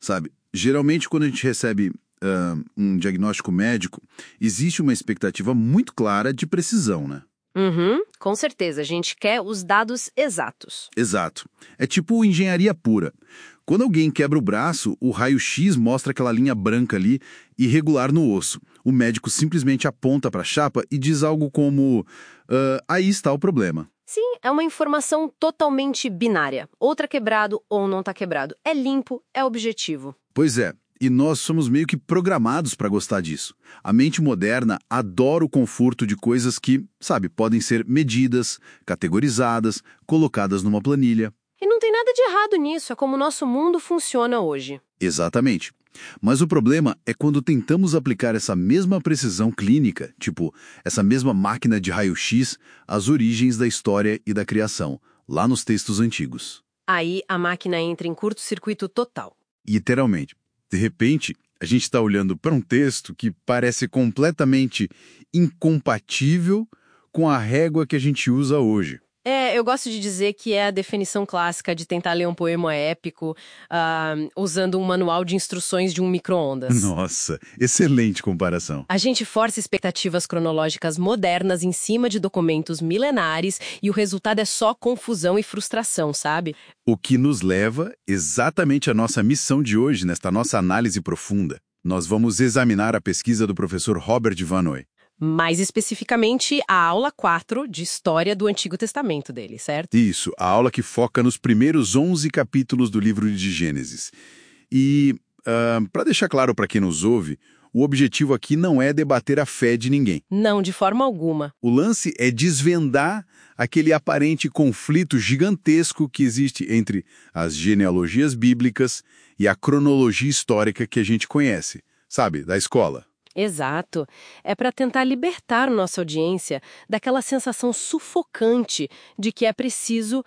sabe? Geralmente, quando a gente recebe um diagnóstico médico, existe uma expectativa muito clara de precisão, né? Uhum, com certeza. A gente quer os dados exatos. Exato. É tipo engenharia pura. Quando alguém quebra o braço, o raio-x mostra aquela linha branca ali, irregular no osso. O médico simplesmente aponta para a chapa e diz algo como: aí está o problema. Sim, é uma informação totalmente binária. Ou tá quebrado ou não tá quebrado. É limpo, é objetivo. Pois é, e nós somos meio que programados para gostar disso. A mente moderna adora o conforto de coisas que, sabe, podem ser medidas, categorizadas, colocadas numa planilha. E não tem nada de errado nisso, é como o nosso mundo funciona hoje. Exatamente. Mas o problema é quando tentamos aplicar essa mesma precisão clínica, tipo, essa mesma máquina de raio-x, às origens da história e da criação, lá nos textos antigos. Aí a máquina entra em curto-circuito total. Literalmente. De repente, a gente está olhando para um texto que parece completamente incompatível com a régua que a gente usa hoje. Eu gosto de dizer que é a definição clássica de tentar ler um poema épico usando um manual de instruções de um micro-ondas. Nossa, excelente comparação. A gente força expectativas cronológicas modernas em cima de documentos milenares e o resultado é só confusão e frustração, sabe? O que nos leva exatamente à nossa missão de hoje, nesta nossa análise profunda. Nós vamos examinar a pesquisa do professor Robert Vannoy. Mais especificamente, a aula 4 de História do Antigo Testamento dele, certo? Isso, a aula que foca nos primeiros 11 capítulos do livro de Gênesis. E, para deixar claro para quem nos ouve, o objetivo aqui não é debater a fé de ninguém. Não, de forma alguma. O lance é desvendar aquele aparente conflito gigantesco que existe entre as genealogias bíblicas e a cronologia histórica que a gente conhece, sabe, da escola. Exato. É para tentar libertar nossa audiência daquela sensação sufocante de que é preciso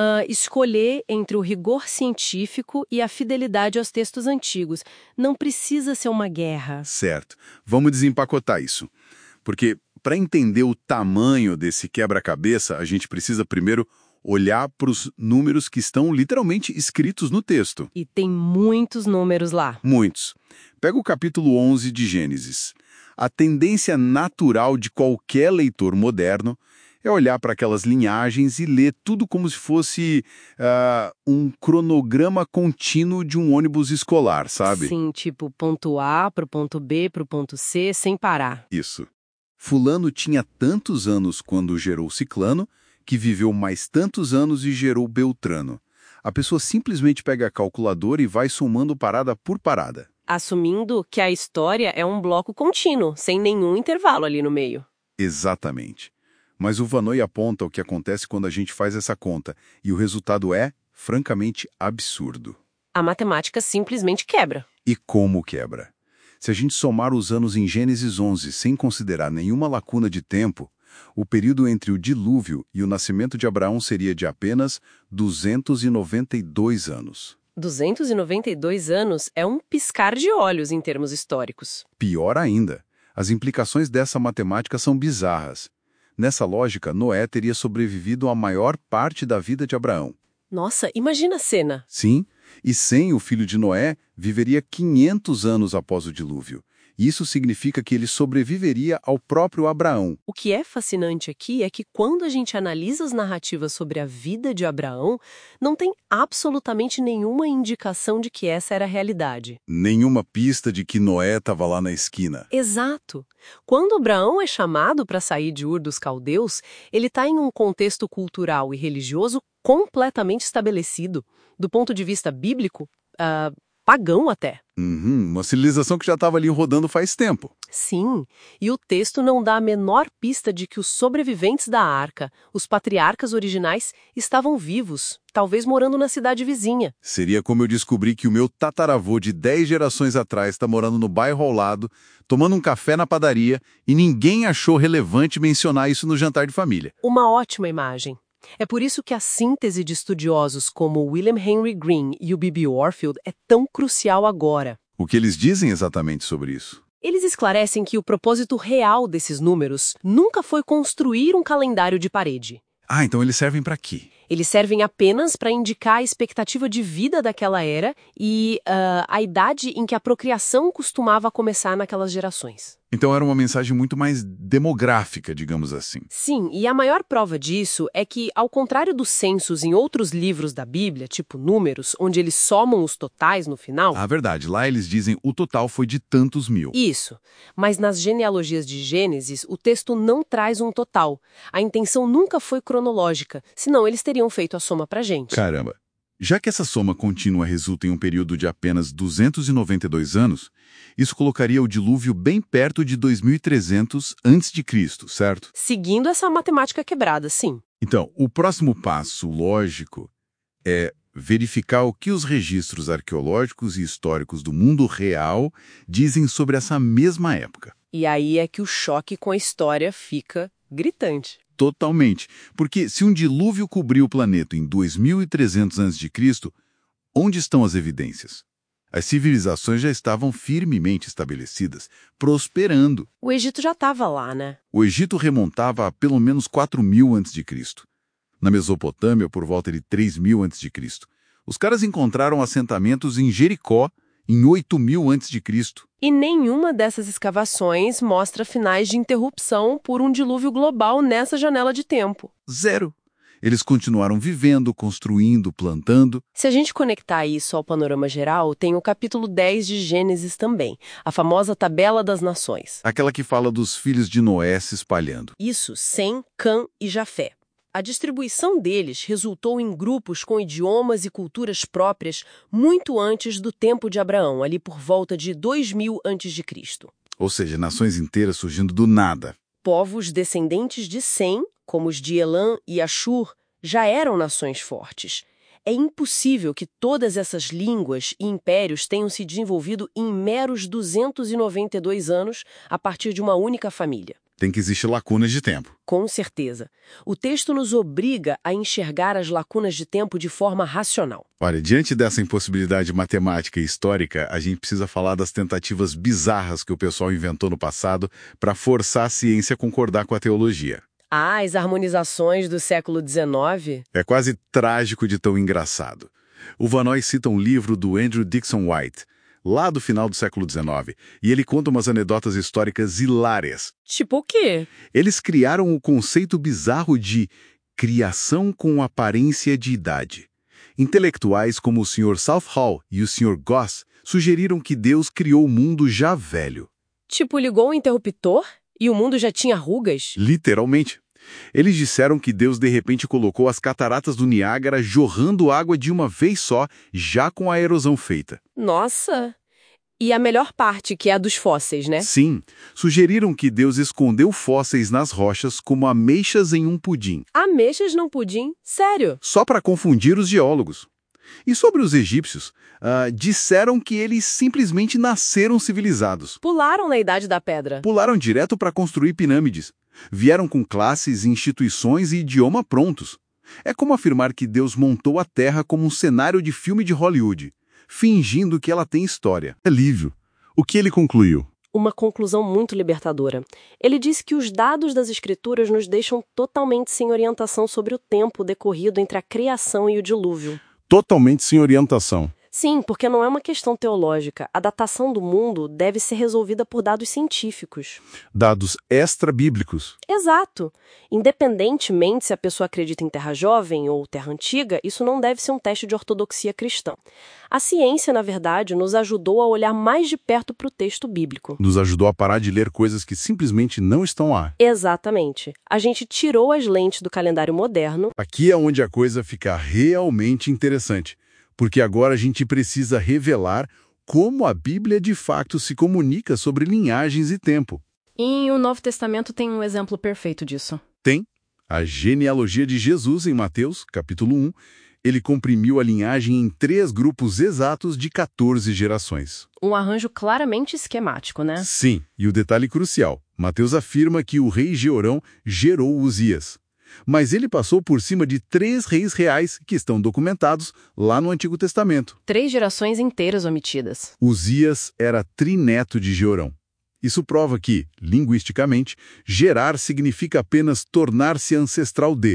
escolher entre o rigor científico e a fidelidade aos textos antigos. Não precisa ser uma guerra. Certo. Vamos desempacotar isso. Porque para entender o tamanho desse quebra-cabeça, a gente precisa primeiro olhar para os números que estão literalmente escritos no texto. E tem muitos números lá. Muitos. Pega o capítulo 11 de Gênesis. A tendência natural de qualquer leitor moderno é olhar para aquelas linhagens e ler tudo como se fosse um cronograma contínuo de um ônibus escolar, sabe? Sim, tipo ponto A pro ponto B pro ponto C, sem parar. Isso. Fulano tinha tantos anos quando gerou Ciclano, que viveu mais tantos anos e gerou Beltrano. A pessoa simplesmente pega a calculadora e vai somando parada por parada. Assumindo que a história é um bloco contínuo, sem nenhum intervalo ali no meio. Exatamente. Mas o Vannoy aponta o que acontece quando a gente faz essa conta, e o resultado é, francamente, absurdo. A matemática simplesmente quebra. E como quebra? Se a gente somar os anos em Gênesis 11 sem considerar nenhuma lacuna de tempo, o período entre o dilúvio e o nascimento de Abraão seria de apenas 292 anos. 292 anos é um piscar de olhos em termos históricos. Pior ainda, as implicações dessa matemática são bizarras. Nessa lógica, Noé teria sobrevivido a maior parte da vida de Abraão. Nossa, imagina a cena. Sim, e sem o filho de Noé, viveria 500 anos após o dilúvio. Isso significa que ele sobreviveria ao próprio Abraão. O que é fascinante aqui é que quando a gente analisa as narrativas sobre a vida de Abraão, não tem absolutamente nenhuma indicação de que essa era a realidade. Nenhuma pista de que Noé estava lá na esquina. Exato. Quando Abraão é chamado para sair de Ur dos Caldeus, ele está em um contexto cultural e religioso completamente estabelecido. Do ponto de vista bíblico, pagão até. Uma civilização que já estava ali rodando faz tempo. Sim, e o texto não dá a menor pista de que os sobreviventes da arca, os patriarcas originais, estavam vivos, talvez morando na cidade vizinha. Seria como eu descobri que o meu tataravô de 10 gerações atrás está morando no bairro ao lado, tomando um café na padaria, e ninguém achou relevante mencionar isso no jantar de família. Uma ótima imagem. É por isso que a síntese de estudiosos como William Henry Green e o B.B. Warfield é tão crucial agora. O que eles dizem exatamente sobre isso? Eles esclarecem que o propósito real desses números nunca foi construir um calendário de parede. Então eles servem para quê? Eles servem apenas para indicar a expectativa de vida daquela era e a idade em que a procriação costumava começar naquelas gerações. Então era uma mensagem muito mais demográfica, digamos assim. Sim, e a maior prova disso é que, ao contrário dos censos em outros livros da Bíblia, tipo Números, onde eles somam os totais no final... Ah, verdade. Lá eles dizem o total foi de tantos mil. Isso. Mas nas genealogias de Gênesis, o texto não traz um total. A intenção nunca foi cronológica, senão eles teriam feito a soma pra gente. Caramba. Já que essa soma contínua resulta em um período de apenas 292 anos, isso colocaria o dilúvio bem perto de 2300 a.C., certo? Seguindo essa matemática quebrada, sim. Então, o próximo passo lógico é verificar o que os registros arqueológicos e históricos do mundo real dizem sobre essa mesma época. E aí é que o choque com a história fica gritante. Totalmente. Porque se um dilúvio cobriu o planeta em 2300 a.C., onde estão as evidências? As civilizações já estavam firmemente estabelecidas, prosperando. O Egito já estava lá, né? O Egito remontava a pelo menos 4000 a.C. Na Mesopotâmia, por volta de 3000 a.C. Os caras encontraram assentamentos em Jericó em 8000 a.C. E nenhuma dessas escavações mostra finais de interrupção por um dilúvio global nessa janela de tempo. Zero. Eles continuaram vivendo, construindo, plantando. Se a gente conectar isso ao panorama geral, tem o capítulo 10 de Gênesis também, a famosa Tabela das Nações. Aquela que fala dos filhos de Noé se espalhando. Isso, Sem, Cã e Jafé. A distribuição deles resultou em grupos com idiomas e culturas próprias muito antes do tempo de Abraão, ali por volta de 2000 a.C. Ou seja, nações inteiras surgindo do nada. Povos descendentes de Sem, como os de Elã e Ashur, já eram nações fortes. É impossível que todas essas línguas e impérios tenham se desenvolvido em meros 292 anos a partir de uma única família. Tem que existir lacunas de tempo. Com certeza. O texto nos obriga a enxergar as lacunas de tempo de forma racional. Olha, diante dessa impossibilidade matemática e histórica, a gente precisa falar das tentativas bizarras que o pessoal inventou no passado para forçar a ciência a concordar com a teologia. Ah, as harmonizações do século XIX? É quase trágico de tão engraçado. O Vannoy cita um livro do Andrew Dickson White, lá do final do século XIX, e ele conta umas anedotas históricas hilárias. Tipo o quê? Eles criaram o conceito bizarro de criação com aparência de idade. Intelectuais como o Sr. Southall e o Sr. Goss sugeriram que Deus criou o mundo já velho. Tipo, ligou o interruptor e o mundo já tinha rugas? Literalmente. Eles disseram que Deus de repente colocou as cataratas do Niágara jorrando água de uma vez só, já com a erosão feita. Nossa! E a melhor parte, que é a dos fósseis, né? Sim, sugeriram que Deus escondeu fósseis nas rochas como ameixas em um pudim. Ameixas num pudim? Sério? Só para confundir os geólogos. E sobre os egípcios, disseram que eles simplesmente nasceram civilizados. Pularam na Idade da Pedra. Pularam direto para construir pirâmides. Vieram com classes, instituições e idioma prontos. É como afirmar que Deus montou a Terra como um cenário de filme de Hollywood, fingindo que ela tem história. É livre. O que ele concluiu? Uma conclusão muito libertadora. Ele disse que os dados das escrituras nos deixam totalmente sem orientação sobre o tempo decorrido entre a criação e o dilúvio. Totalmente sem orientação. Sim, porque não é uma questão teológica. A datação do mundo deve ser resolvida por dados científicos. Dados extra-bíblicos. Exato. Independentemente se a pessoa acredita em terra jovem ou terra antiga, isso não deve ser um teste de ortodoxia cristã. A ciência, na verdade, nos ajudou a olhar mais de perto para o texto bíblico. Nos ajudou a parar de ler coisas que simplesmente não estão lá. Exatamente. A gente tirou as lentes do calendário moderno. Aqui é onde a coisa fica realmente interessante. Porque agora a gente precisa revelar como a Bíblia de fato se comunica sobre linhagens e tempo. E o Novo Testamento tem um exemplo perfeito disso. Tem. A genealogia de Jesus em Mateus, capítulo 1, ele comprimiu a linhagem em 3 grupos exatos de 14 gerações. Um arranjo claramente esquemático, né? Sim, e o detalhe crucial. Mateus afirma que o rei Jeorão gerou Uzias. Mas ele passou por cima de 3 reis reais que estão documentados lá no Antigo Testamento. 3 gerações inteiras omitidas. Uzias era trineto de Jeorão. Isso prova que, linguisticamente, gerar significa apenas tornar-se ancestral de.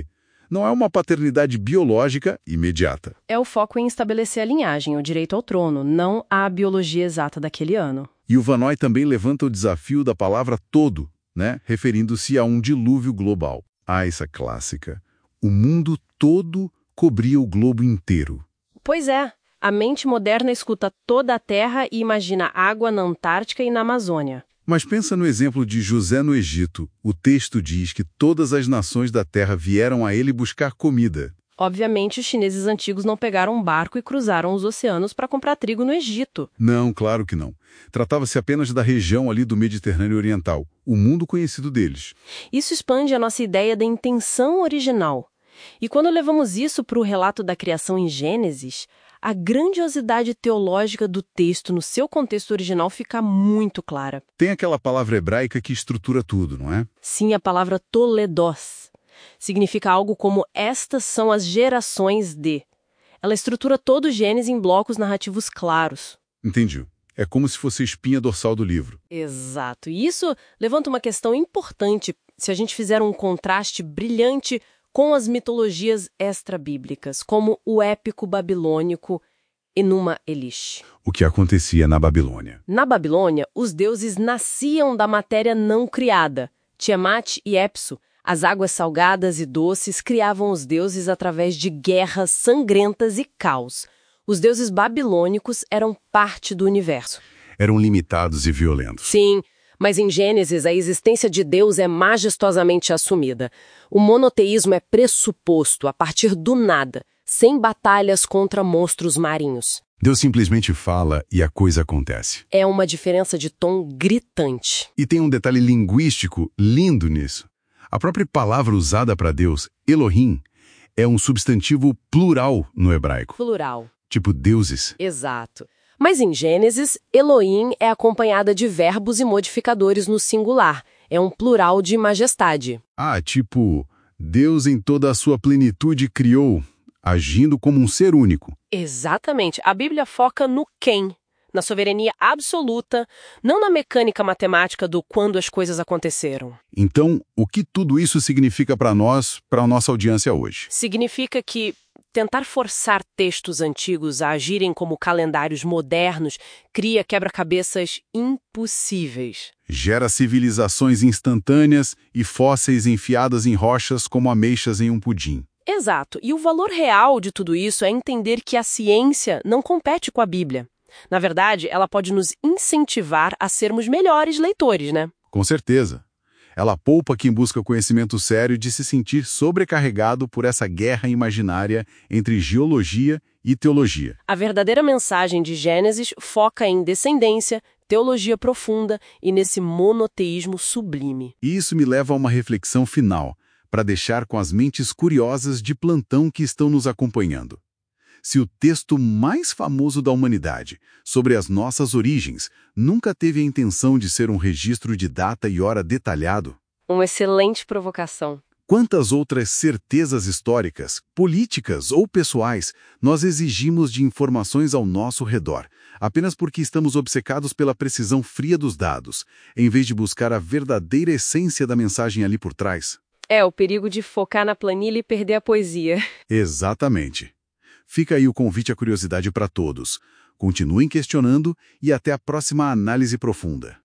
Não é uma paternidade biológica imediata. É o foco em estabelecer a linhagem, o direito ao trono, não a biologia exata daquele ano. E o Vannoy também levanta o desafio da palavra todo, né? Referindo-se a um dilúvio global. Ah, essa clássica. O mundo todo cobria o globo inteiro. Pois é, a mente moderna escuta toda a Terra e imagina água na Antártica e na Amazônia. Mas pensa no exemplo de José no Egito. O texto diz que todas as nações da terra vieram a ele buscar comida. Obviamente, os chineses antigos não pegaram um barco e cruzaram os oceanos para comprar trigo no Egito. Não, claro que não. Tratava-se apenas da região ali do Mediterrâneo Oriental, o mundo conhecido deles. Isso expande a nossa ideia da intenção original. E quando levamos isso para o relato da criação em Gênesis, a grandiosidade teológica do texto no seu contexto original fica muito clara. Tem aquela palavra hebraica que estrutura tudo, não é? Sim, a palavra toledos significa algo como estas são as gerações de. Ela estrutura todo o Gênesis em blocos narrativos claros. Entendi. É como se fosse a espinha dorsal do livro. Exato. E isso levanta uma questão importante se a gente fizer um contraste brilhante com as mitologias extra-bíblicas, como o épico babilônico Enuma Elish. O que acontecia na Babilônia? Na Babilônia, os deuses nasciam da matéria não criada. Tiamat e Epso, as águas salgadas e doces, criavam os deuses através de guerras sangrentas e caos. Os deuses babilônicos eram parte do universo. Eram limitados e violentos. Sim, mas em Gênesis a existência de Deus é majestosamente assumida. O monoteísmo é pressuposto a partir do nada, sem batalhas contra monstros marinhos. Deus simplesmente fala e a coisa acontece. É uma diferença de tom gritante. E tem um detalhe linguístico lindo nisso. A própria palavra usada para Deus, Elohim, é um substantivo plural no hebraico. Plural. Tipo deuses. Exato. Mas em Gênesis, Elohim é acompanhada de verbos e modificadores no singular. É um plural de majestade. Ah, tipo, Deus em toda a sua plenitude criou, agindo como um ser único. Exatamente. A Bíblia foca no quem, na soberania absoluta, não na mecânica matemática do quando as coisas aconteceram. Então, o que tudo isso significa para nós, para a nossa audiência hoje? Significa que tentar forçar textos antigos a agirem como calendários modernos cria quebra-cabeças impossíveis. Gera civilizações instantâneas e fósseis enfiadas em rochas como ameixas em um pudim. Exato. E o valor real de tudo isso é entender que a ciência não compete com a Bíblia. Na verdade, ela pode nos incentivar a sermos melhores leitores, né? Com certeza. Ela poupa quem busca conhecimento sério de se sentir sobrecarregado por essa guerra imaginária entre geologia e teologia. A verdadeira mensagem de Gênesis foca em descendência, teologia profunda e nesse monoteísmo sublime. E isso me leva a uma reflexão final, para deixar com as mentes curiosas de plantão que estão nos acompanhando. Se o texto mais famoso da humanidade, sobre as nossas origens, nunca teve a intenção de ser um registro de data e hora detalhado, Uma excelente provocação. quantas outras certezas históricas, políticas ou pessoais nós exigimos de informações ao nosso redor, apenas porque estamos obcecados pela precisão fria dos dados, em vez de buscar a verdadeira essência da mensagem ali por trás? É o perigo de focar na planilha e perder a poesia. Exatamente. Fica aí o convite à curiosidade para todos. Continuem questionando e até a próxima análise profunda.